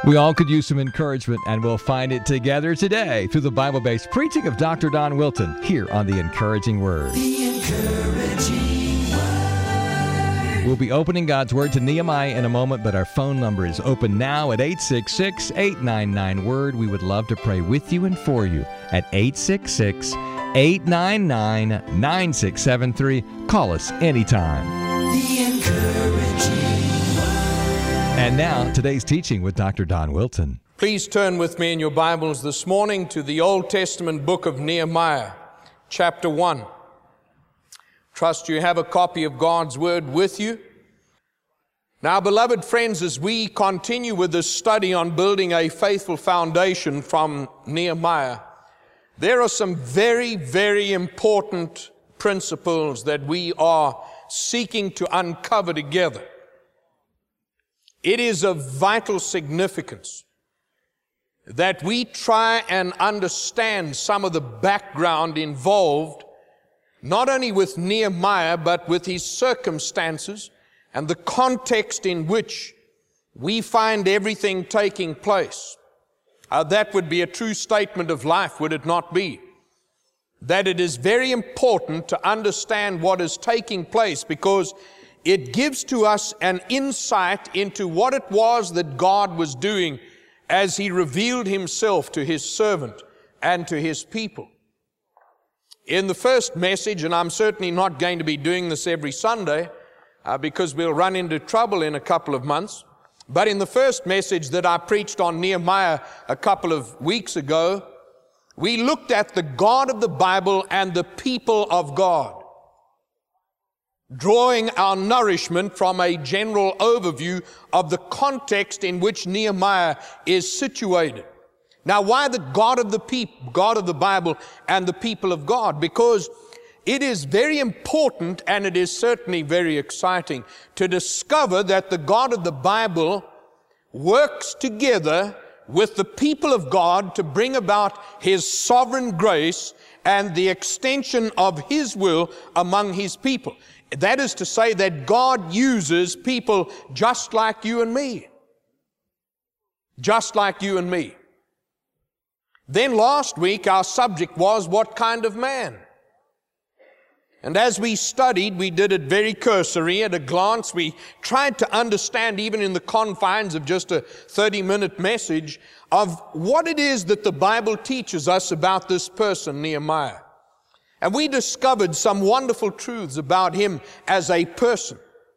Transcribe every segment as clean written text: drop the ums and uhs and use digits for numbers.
We all could use some encouragement, and we'll find it together today through the Bible-based preaching of Dr. Don Wilton here on The Encouraging Word. The Encouraging Word. We'll be opening God's Word to Nehemiah in a moment, but our phone number is open now at 866-899-WORD. We would love to pray with you and for you at 866-899-9673. Call us anytime. The Encouraging Word. And now, today's teaching with Dr. Don Wilton. Please turn with me in your Bibles this morning to the Old Testament book of Nehemiah, chapter 1. Trust you have a copy of God's Word with you. Now, beloved friends, as we continue with this study on building a faithful foundation from Nehemiah, there are some very, very important principles that we are seeking to uncover together. It is of vital significance that we try and understand some of the background involved, not only with Nehemiah, but with his circumstances and the context in which we find everything taking place. That would be a true statement of life, would it not be? That it is very important to understand what is taking place, because it gives to us an insight into what it was that God was doing as He revealed Himself to His servant and to His people. In the first message, and I'm certainly not going to be doing this every Sunday because we'll run into trouble in a couple of months, but in the first message that I preached on Nehemiah a couple of weeks ago, we looked at the God of the Bible and the people of God, drawing our nourishment from a general overview of the context in which Nehemiah is situated. Now, why the God of the God of the Bible and the people of God? Because it is very important, and it is certainly very exciting to discover that the God of the Bible works together with the people of God to bring about His sovereign grace and the extension of His will among His people. That is to say that God uses people just like you and me. Just like you and me. Then last week our subject was, what kind of man? And as we studied, we did it very cursory at a glance. We tried to understand, even in the confines of just a 30-minute message, of what it is that the Bible teaches us about this person, Nehemiah. And we discovered some wonderful truths about him as a person.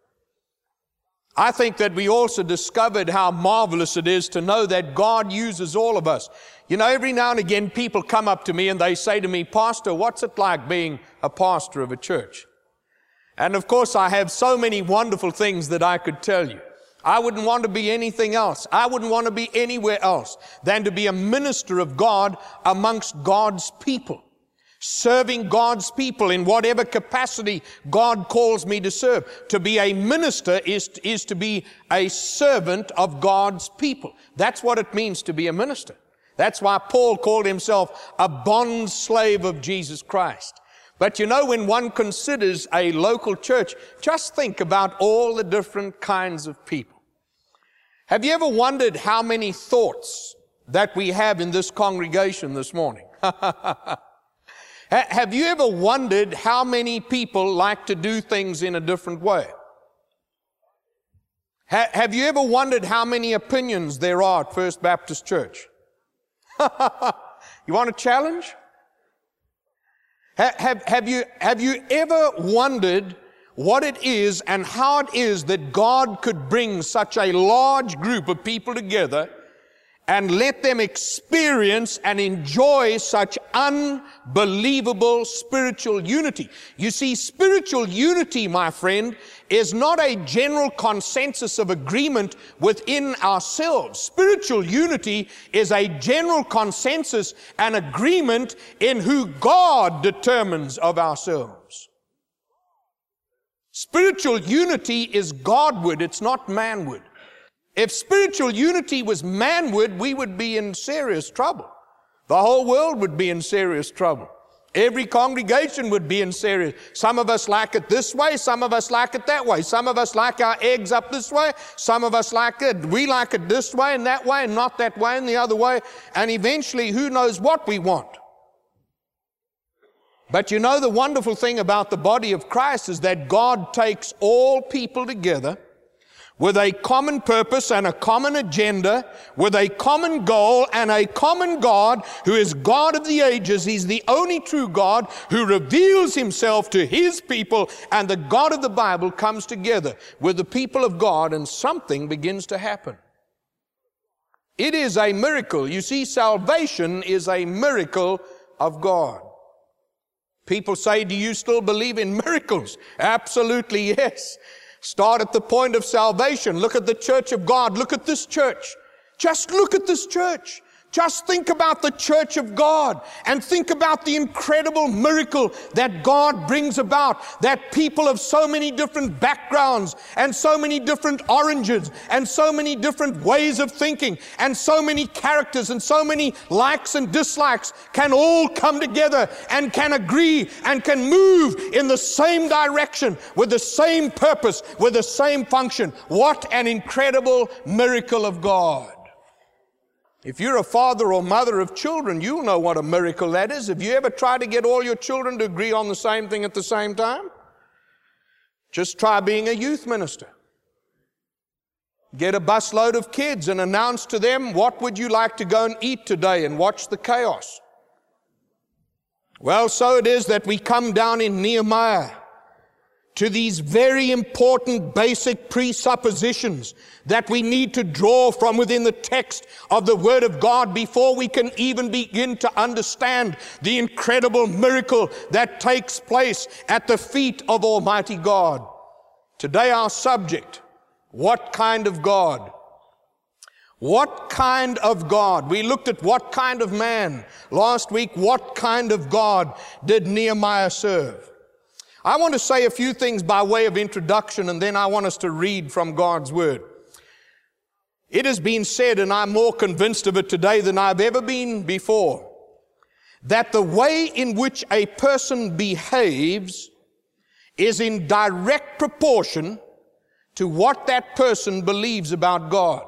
I think that we also discovered how marvelous it is to know that God uses all of us. You know, every now and again people come up to me and they say to me, "Pastor, what's it like being a pastor of a church?" And of course I have so many wonderful things that I could tell you. I wouldn't want to be anything else. I wouldn't want to be anywhere else than to be a minister of God amongst God's people, serving God's people in whatever capacity God calls me to serve. To be a minister is to be a servant of God's people. That's what it means to be a minister. That's why Paul called himself a bond slave of Jesus Christ. But you know, when one considers a local church, just think about all the different kinds of people. Have you ever wondered how many thoughts that we have in this congregation this morning? Have you ever wondered how many people like to do things in a different way? Have you ever wondered how many opinions there are at First Baptist Church? You want a challenge? Have you ever wondered what it is and how it is that God could bring such a large group of people together and let them experience and enjoy such unbelievable spiritual unity? You see, spiritual unity, my friend, is not a general consensus of agreement within ourselves. Spiritual unity is a general consensus and agreement in who God determines of ourselves. Spiritual unity is Godward, it's not manward. If spiritual unity was manward, we would be in serious trouble. The whole world would be in serious trouble. Every congregation would be in serious. Some of us like it this way, some of us like it that way. Some of us like our eggs up this way, some of us like it, we like it this way and that way and not that way and the other way. And eventually, who knows what we want. But you know, the wonderful thing about the body of Christ is that God takes all people together with a common purpose and a common agenda, with a common goal and a common God who is God of the ages. He's the only true God who reveals himself to his people, and the God of the Bible comes together with the people of God, and something begins to happen. It is a miracle. You see, salvation is a miracle of God. People say, do you still believe in miracles? Absolutely, yes. Start at the point of salvation. Look at the church of God. Look at this church. Just look at this church. Just think about the church of God and think about the incredible miracle that God brings about, that people of so many different backgrounds and so many different origins and so many different ways of thinking and so many characters and so many likes and dislikes can all come together and can agree and can move in the same direction with the same purpose, with the same function. What an incredible miracle of God. If you're a father or mother of children, you'll know what a miracle that is. Have you ever tried to get all your children to agree on the same thing at the same time? Just try being a youth minister. Get a busload of kids and announce to them, what would you like to go and eat today, and watch the chaos. Well, so it is that we come down in Nehemiah to these very important basic presuppositions that we need to draw from within the text of the Word of God before we can even begin to understand the incredible miracle that takes place at the feet of Almighty God. Today our subject, what kind of God? What kind of God? We looked at what kind of man. Last week, what kind of God did Nehemiah serve? I want to say a few things by way of introduction, and then I want us to read from God's Word. It has been said, and I'm more convinced of it today than I've ever been before, that the way in which a person behaves is in direct proportion to what that person believes about God.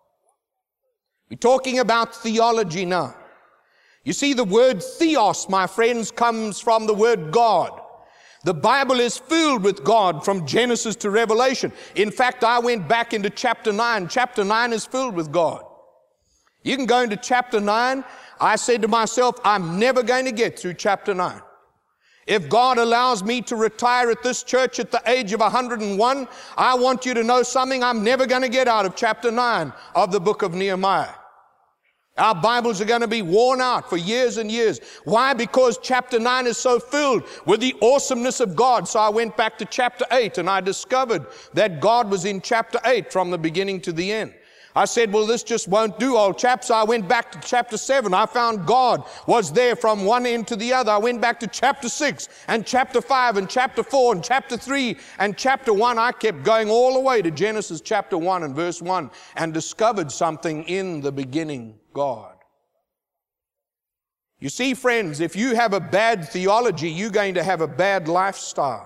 We're talking about theology now. You see, the word theos, my friends, comes from the word God. The Bible is filled with God from Genesis to Revelation. In fact, I went back into chapter 9. Chapter 9 is filled with God. You can go into chapter 9. I said to myself, I'm never going to get through chapter 9. If God allows me to retire at this church at the age of 101, I want you to know something. I'm never going to get out of chapter 9 of the book of Nehemiah. Our Bibles are going to be worn out for years and years. Why? Because chapter 9 is so filled with the awesomeness of God. So I went back to chapter 8 and I discovered that God was in chapter 8 from the beginning to the end. I said, well, this just won't do, old chap. So I went back to chapter 7. I found God was there from one end to the other. I went back to chapter 6 and chapter 5 and chapter 4 and chapter 3 and chapter 1. I kept going all the way to Genesis chapter 1 and verse 1 and discovered something in the beginning, God. You see, friends, if you have a bad theology, you're going to have a bad lifestyle.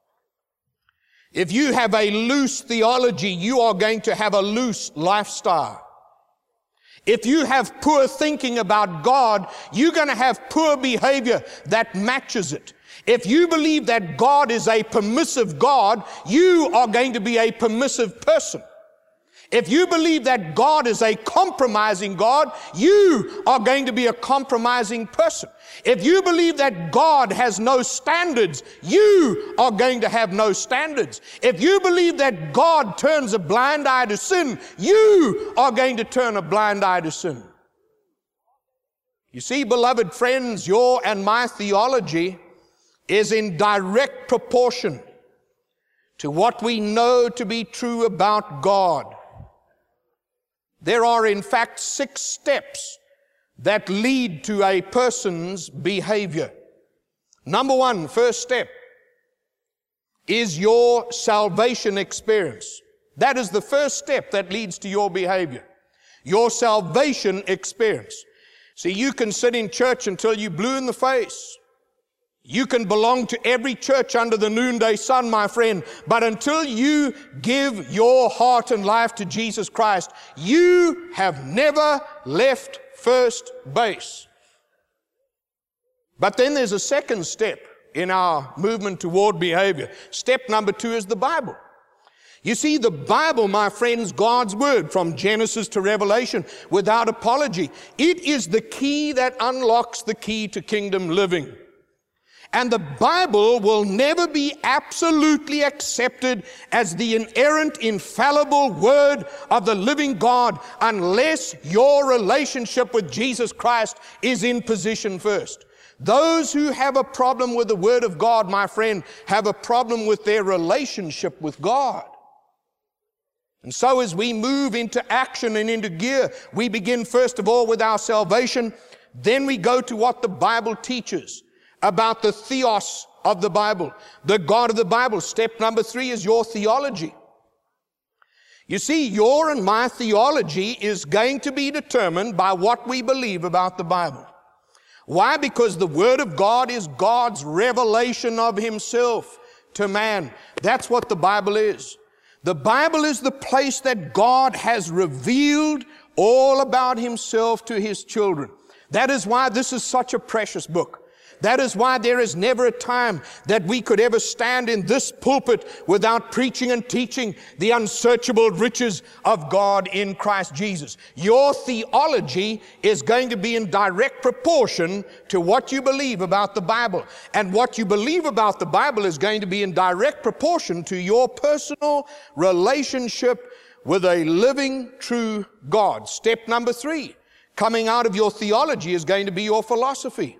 If you have a loose theology, you are going to have a loose lifestyle. If you have poor thinking about God, you're going to have poor behavior that matches it. If you believe that God is a permissive God, you are going to be a permissive person. If you believe that God is a compromising God, you are going to be a compromising person. If you believe that God has no standards, you are going to have no standards. If you believe that God turns a blind eye to sin, you are going to turn a blind eye to sin. You see, beloved friends, your and my theology is in direct proportion to what we know to be true about God. There are, in fact, 6 steps that lead to a person's behavior. Number 1, first step, is your salvation experience. That is the first step that leads to your behavior. Your salvation experience. See, you can sit in church until you're blue in the face. You can belong to every church under the noonday sun, my friend, but until you give your heart and life to Jesus Christ, you have never left first base. But then there's a second step in our movement toward behavior. Step number 2 is the Bible. You see, the Bible, my friends, God's Word, from Genesis to Revelation, without apology, it is the key that unlocks the key to kingdom living. And the Bible will never be absolutely accepted as the inerrant, infallible Word of the living God unless your relationship with Jesus Christ is in position first. Those who have a problem with the Word of God, my friend, have a problem with their relationship with God. And so as we move into action and into gear, we begin first of all with our salvation. Then we go to what the Bible teaches about the theos of the Bible, the God of the Bible. Step number 3 is your theology. You see, your and my theology is going to be determined by what we believe about the Bible. Why? Because the Word of God is God's revelation of Himself to man. That's what the Bible is. The Bible is the place that God has revealed all about Himself to His children. That is why this is such a precious book. That is why there is never a time that we could ever stand in this pulpit without preaching and teaching the unsearchable riches of God in Christ Jesus. Your theology is going to be in direct proportion to what you believe about the Bible. And what you believe about the Bible is going to be in direct proportion to your personal relationship with a living, true God. Step number 3, coming out of your theology, is going to be your philosophy.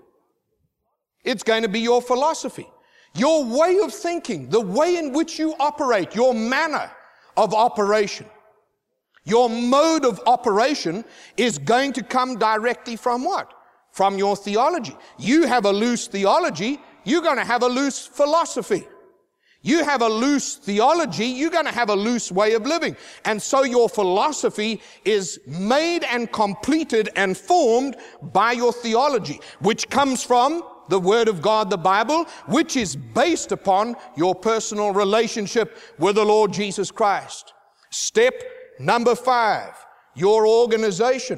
It's going to be your philosophy, your way of thinking, the way in which you operate, your manner of operation. Your mode of operation is going to come directly from what? From your theology. You have a loose theology, you're going to have a loose philosophy. You have a loose theology, you're going to have a loose way of living. And so your philosophy is made and completed and formed by your theology, which comes from the Word of God, the Bible, which is based upon your personal relationship with the Lord Jesus Christ. Step number 5, your organization.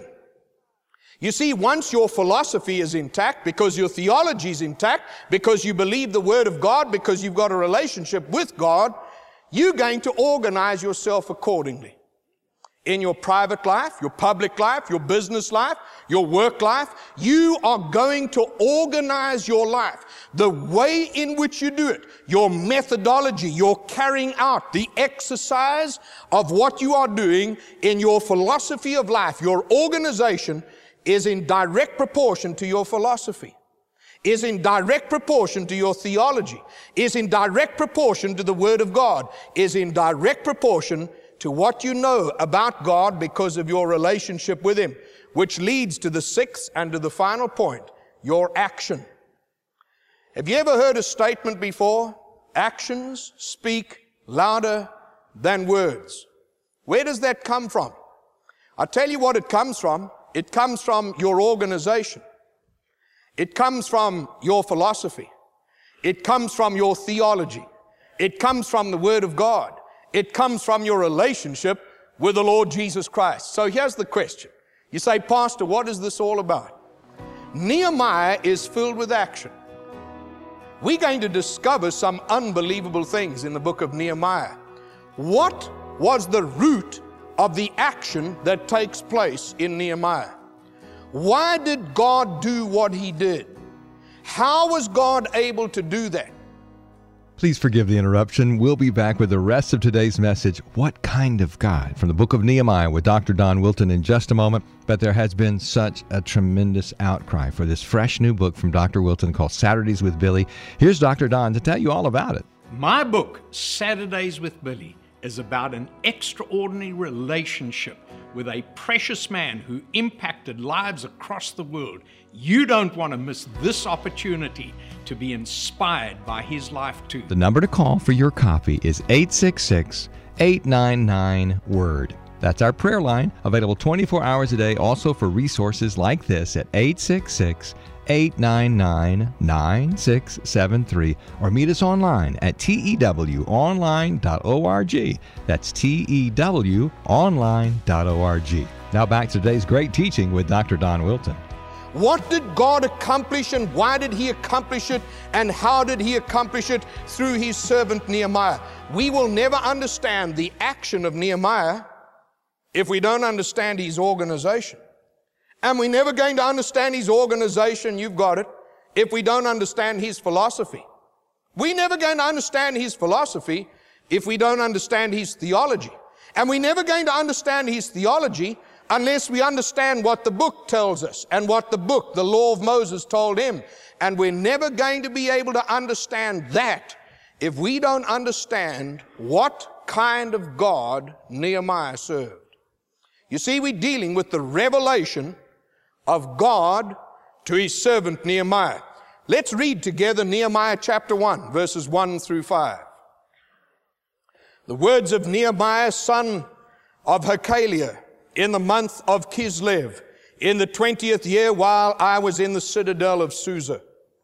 You see, once your philosophy is intact, because your theology is intact, because you believe the Word of God, because you've got a relationship with God, you're going to organize yourself accordingly. In your private life, your public life, your business life, your work life, you are going to organize your life. The way in which you do it, your methodology, your carrying out, the exercise of what you are doing in your philosophy of life, your organization is in direct proportion to your philosophy, is in direct proportion to your theology, is in direct proportion to the Word of God, is in direct proportion to what you know about God because of your relationship with Him, which leads to the 6th and to the final point, your action. Have you ever heard a statement before? Actions speak louder than words. Where does that come from? I'll tell you what it comes from. It comes from your organization. It comes from your philosophy. It comes from your theology. It comes from the Word of God. It comes from your relationship with the Lord Jesus Christ. So here's the question. You say, Pastor, what is this all about? Nehemiah is filled with action. We're going to discover some unbelievable things in the book of Nehemiah. What was the root of the action that takes place in Nehemiah? Why did God do what He did? How was God able to do that? Please forgive the interruption. We'll be back with the rest of today's message, What Kind of God? From the book of Nehemiah with Dr. Don Wilton in just a moment. But there has been such a tremendous outcry for this fresh new book from Dr. Wilton called Saturdays with Billy. Here's Dr. Don to tell you all about it. My book, Saturdays with Billy, is about an extraordinary relationship with a precious man who impacted lives across the world. You don't want to miss this opportunity to be inspired by his life too. The number to call for your copy is 866-899-WORD. That's our prayer line, available 24 hours a day, also for resources like this at 866 899-9673 or meet us online at tewonline.org. That's tewonline.org. Now back to today's great teaching with Dr. Don Wilton. What did God accomplish, and why did He accomplish it, and how did He accomplish it? Through His servant Nehemiah. We will never understand the action of Nehemiah if we don't understand his organization. And we're never going to understand his organization, you've got it, if we don't understand his philosophy. We're never going to understand his philosophy if we don't understand his theology. And we're never going to understand his theology unless we understand what the book tells us and what the book, the law of Moses, told him. And we're never going to be able to understand that if we don't understand what kind of God Nehemiah served. You see, we're dealing with the revelation of God to his servant Nehemiah. Let's read together Nehemiah chapter 1, verses 1 through 5. The words of Nehemiah, son of Hakaliah, in the month of Kislev, in the 20th year, while I was in the citadel of Susa.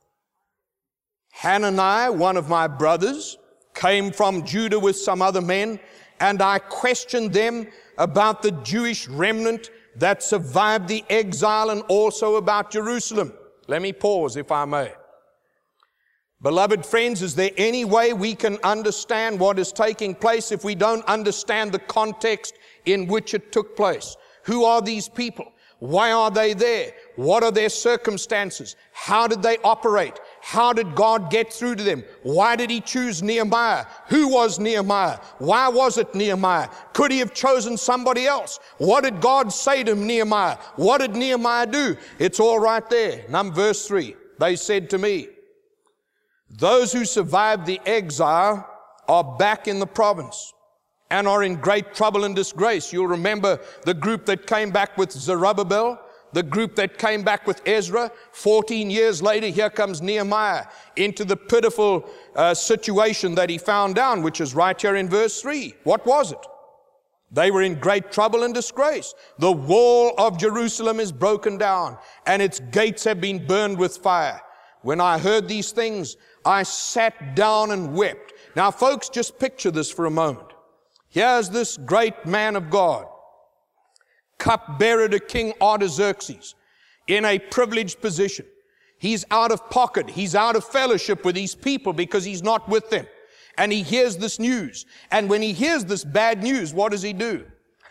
Hanani, one of my brothers, came from Judah with some other men, and I questioned them about the Jewish remnant that survived the exile and also about Jerusalem. Let me pause, if I may. Beloved friends, is there any way we can understand what is taking place if we don't understand the context in which it took place? Who are these people? Why are they there? What are their circumstances? How did they operate? How did God get through to them? Why did He choose Nehemiah? Who was Nehemiah? Why was it Nehemiah? Could He have chosen somebody else? What did God say to Nehemiah? What did Nehemiah do? It's all right there. Verse 3. They said to me, those who survived the exile are back in the province and are in great trouble and disgrace. You'll remember the group that came back with Zerubbabel, the group that came back with Ezra. 14 years later, here comes Nehemiah into the pitiful situation that he found down, which is right here in verse 3. What was it? They were in great trouble and disgrace. The wall of Jerusalem is broken down, and its gates have been burned with fire. When I heard these things, I sat down and wept. Now, folks, just picture this for a moment. Here's this great man of God, cupbearer to King Artaxerxes, in a privileged position. He's out of pocket. He's out of fellowship with these people because he's not with them. And he hears this news. And when he hears this bad news, what does he do?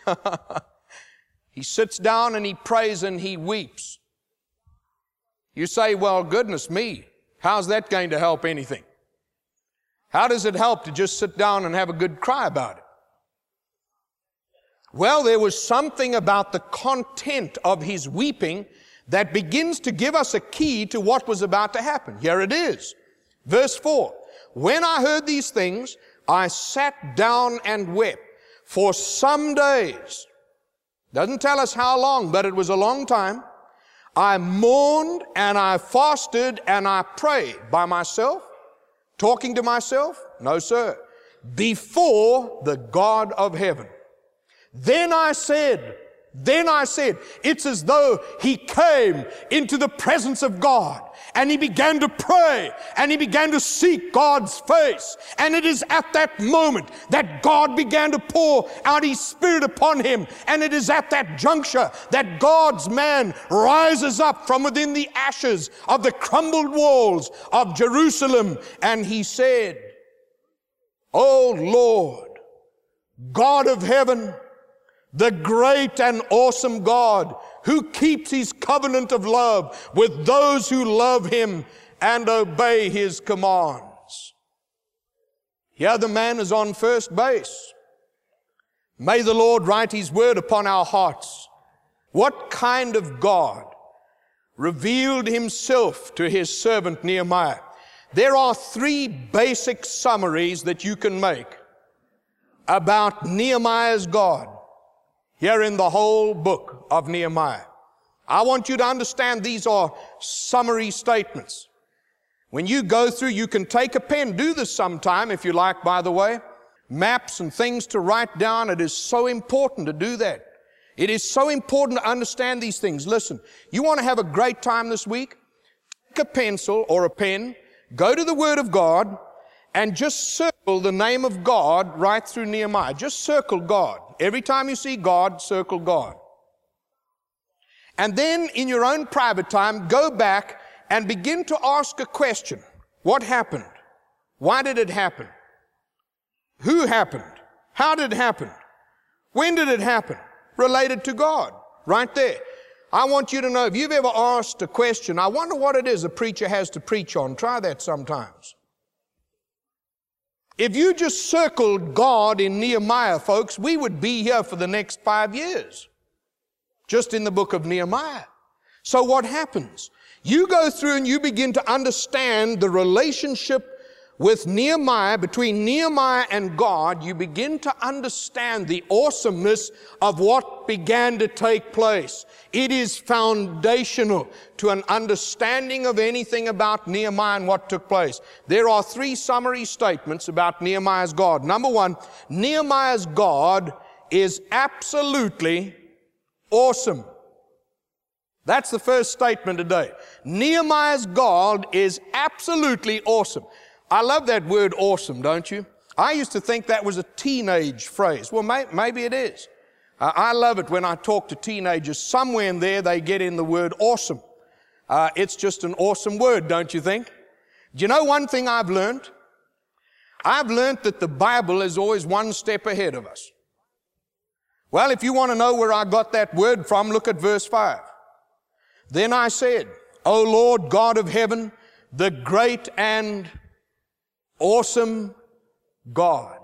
He sits down and he prays and he weeps. You say, well, goodness me, how's that going to help anything? How does it help to just sit down and have a good cry about it? Well, there was something about the content of his weeping that begins to give us a key to what was about to happen. Here it is. Verse 4. When I heard these things, I sat down and wept for some days. Doesn't tell us how long, but it was a long time. I mourned and I fasted and I prayed by myself, talking to myself. No, sir. Before the God of heaven. Then I said, it's as though he came into the presence of God and he began to pray and he began to seek God's face. And it is at that moment that God began to pour out his Spirit upon him. And it is at that juncture that God's man rises up from within the ashes of the crumbled walls of Jerusalem. And he said, O Lord, God of heaven, the great and awesome God who keeps his covenant of love with those who love him and obey his commands. Here the man is on first base. May the Lord write his word upon our hearts. What kind of God revealed himself to his servant Nehemiah? There are three basic summaries that you can make about Nehemiah's God here in the whole book of Nehemiah. I want you to understand these are summary statements. When you go through, you can take a pen, do this sometime if you like, by the way, maps and things to write down. It is so important to do that. It is so important to understand these things. Listen, you want to have a great time this week? Take a pencil or a pen, go to the Word of God, and just circle the name of God right through Nehemiah. Just circle God. Every time you see God, circle God. And then in your own private time, go back and begin to ask a question. What happened? Why did it happen? Who happened? How did it happen? When did it happen? Related to God. Right there. I want you to know, if you've ever asked a question, I wonder what it is a preacher has to preach on. Try that sometimes. If you just circled God in Nehemiah, folks, we would be here for the next 5 years. Just in the book of Nehemiah. So what happens? You go through and you begin to understand the relationship with Nehemiah, between Nehemiah and God. You begin to understand the awesomeness of what began to take place. It is foundational to an understanding of anything about Nehemiah and what took place. There are 3 summary statements about Nehemiah's God. Number 1, Nehemiah's God is absolutely awesome. That's the first statement today. Nehemiah's God is absolutely awesome. I love that word awesome, don't you? I used to think that was a teenage phrase. Well, maybe it is. I love it when I talk to teenagers. Somewhere in there they get in the word awesome. It's just an awesome word, don't you think? Do you know one thing I've learned? I've learned that the Bible is always one step ahead of us. Well, if you want to know where I got that word from, look at verse 5. Then I said, O Lord God of heaven, the great and awesome God.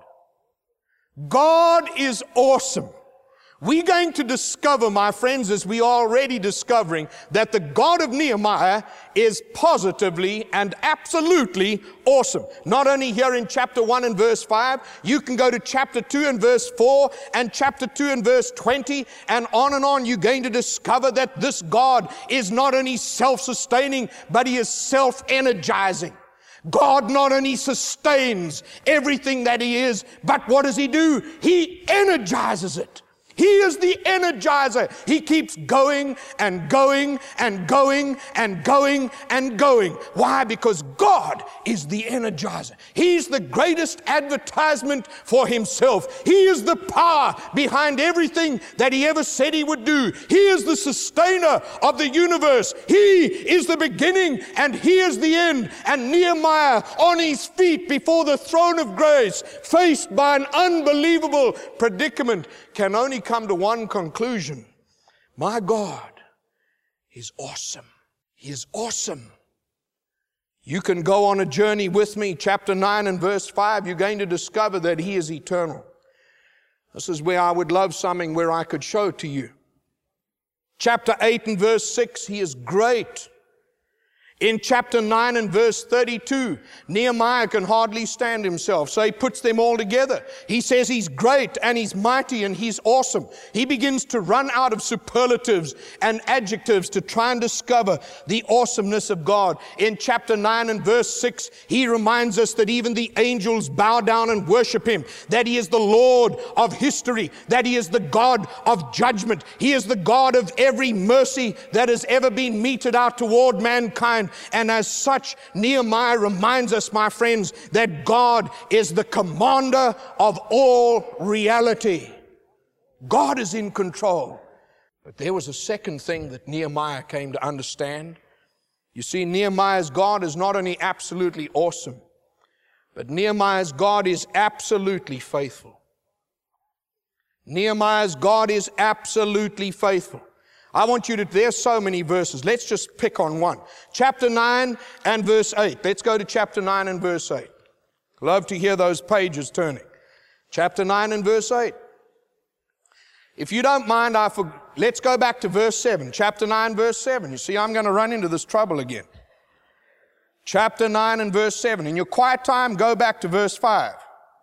God is awesome. We're going to discover, my friends, as we are already discovering, that the God of Nehemiah is positively and absolutely awesome. Not only here in chapter 1 and verse 5, you can go to chapter 2 and verse 4 and chapter 2 and verse 20 and on. You're going to discover that this God is not only self-sustaining, but He is self-energizing. God not only sustains everything that He is, but what does He do? He energizes it. He is the energizer. He keeps going and going and going and going and going. Why? Because God is the energizer. He's the greatest advertisement for Himself. He is the power behind everything that He ever said He would do. He is the sustainer of the universe. He is the beginning and He is the end. And Nehemiah, on his feet before the throne of grace, faced by an unbelievable predicament, can only come to one conclusion. My God is awesome. He is awesome. You can go on a journey with me. Chapter 9 and verse 5, you're going to discover that He is eternal. This is where I would love something where I could show to you. Chapter 8 and verse 6, He is great. In chapter 9 and verse 32, Nehemiah can hardly stand himself, so he puts them all together. He says He's great and He's mighty and He's awesome. He begins to run out of superlatives and adjectives to try and discover the awesomeness of God. In chapter 9 and verse 6, he reminds us that even the angels bow down and worship Him, that He is the Lord of history, that He is the God of judgment. He is the God of every mercy that has ever been meted out toward mankind. And as such, Nehemiah reminds us, my friends, that God is the commander of all reality. God is in control. But there was a second thing that Nehemiah came to understand. You see, Nehemiah's God is not only absolutely awesome, but Nehemiah's God is absolutely faithful. Nehemiah's God is absolutely faithful. I want you to, there's so many verses. Let's just pick on one. Chapter 9 and verse 8. Let's go to chapter 9 and verse 8. Love to hear those pages turning. Chapter 9 and verse 8. If you don't mind, let's go back to verse 7. Chapter 9, verse 7. You see, I'm going to run into this trouble again. Chapter 9 and verse 7. In your quiet time, go back to verse 5.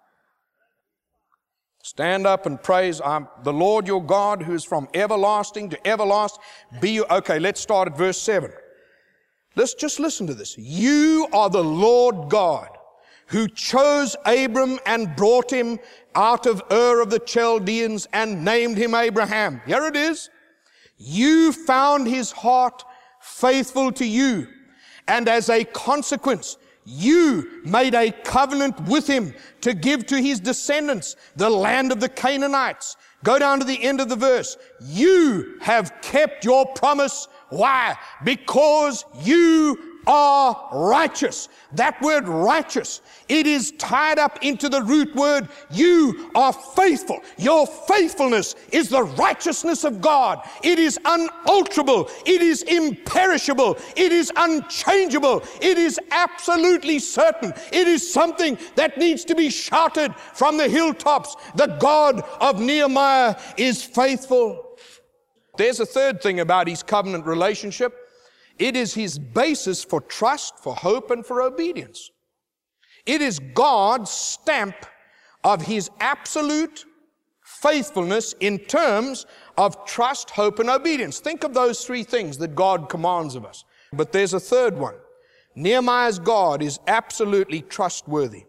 Stand up and praise the Lord your God, who is from everlasting to everlasting. Okay, let's start at verse 7. Let's just listen to this. You are the Lord God, who chose Abram and brought him out of Ur of the Chaldeans and named him Abraham. Here it is. You found his heart faithful to you, and as a consequence, you made a covenant with him to give to his descendants the land of the Canaanites. Go down to the end of the verse. You have kept your promise. Why? Because you are righteous. That word righteous, it is tied up into the root word, you are faithful. Your faithfulness is the righteousness of God. It is unalterable. It is imperishable. It is unchangeable. It is absolutely certain. It is something that needs to be shouted from the hilltops. The God of Nehemiah is faithful. There's a third thing about his covenant relationship. It is his basis for trust, for hope, and for obedience. It is God's stamp of his absolute faithfulness in terms of trust, hope, and obedience. Think of those three things that God commands of us. But there's a third one. Nehemiah's God is absolutely trustworthy.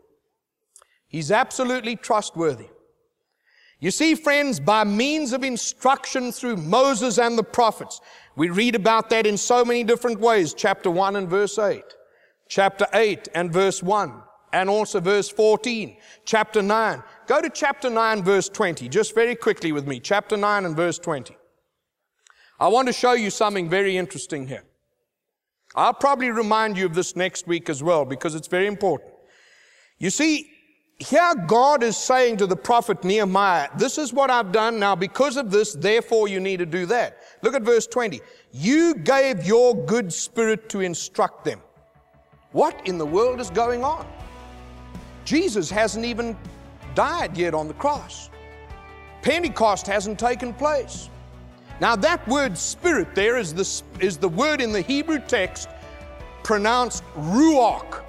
He's absolutely trustworthy. You see, friends, by means of instruction through Moses and the prophets, we read about that in so many different ways. Chapter 1 and verse 8. Chapter 8 and verse 1. And also verse 14. Chapter 9. Go to chapter 9 verse 20. Just very quickly with me. Chapter 9 and verse 20. I want to show you something very interesting here. I'll probably remind you of this next week as well because it's very important. You see, here God is saying to the prophet Nehemiah, this is what I've done. Now because of this, therefore you need to do that. Look at verse 20. You gave your good spirit to instruct them. What in the world is going on? Jesus hasn't even died yet on the cross. Pentecost hasn't taken place. Now that word spirit there is the word in the Hebrew text pronounced ruach.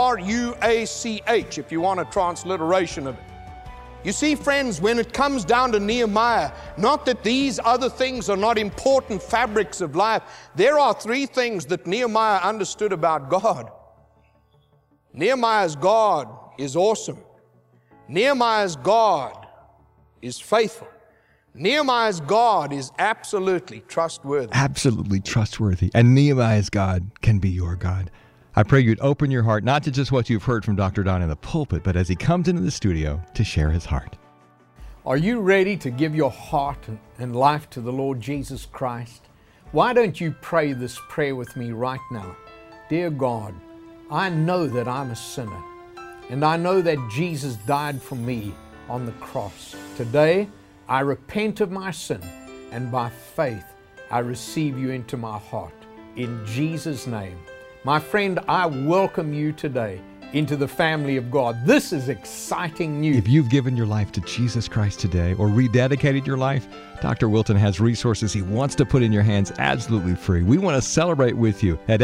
R-U-A-C-H, if you want a transliteration of it. You see, friends, when it comes down to Nehemiah, not that these other things are not important fabrics of life, there are three things that Nehemiah understood about God. Nehemiah's God is awesome. Nehemiah's God is faithful. Nehemiah's God is absolutely trustworthy. Absolutely trustworthy. And Nehemiah's God can be your God. I pray you'd open your heart, not to just what you've heard from Dr. Don in the pulpit, but as he comes into the studio to share his heart. Are you ready to give your heart and life to the Lord Jesus Christ? Why don't you pray this prayer with me right now? Dear God, I know that I'm a sinner, and I know that Jesus died for me on the cross. Today, I repent of my sin, and by faith, I receive you into my heart. In Jesus' name. My friend, I welcome you today into the family of God. This is exciting news. If you've given your life to Jesus Christ today or rededicated your life, Dr. Wilton has resources he wants to put in your hands absolutely free. We want to celebrate with you at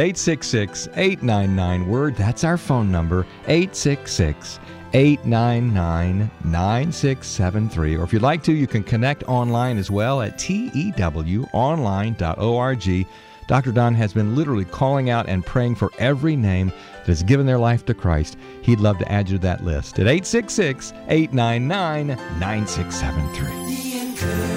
866-899-WORD. That's our phone number, 866-899-9673. Or if you'd like to, you can connect online as well at tewonline.org. Dr. Don has been literally calling out and praying for every name that has given their life to Christ. He'd love to add you to that list at 866-899-9673.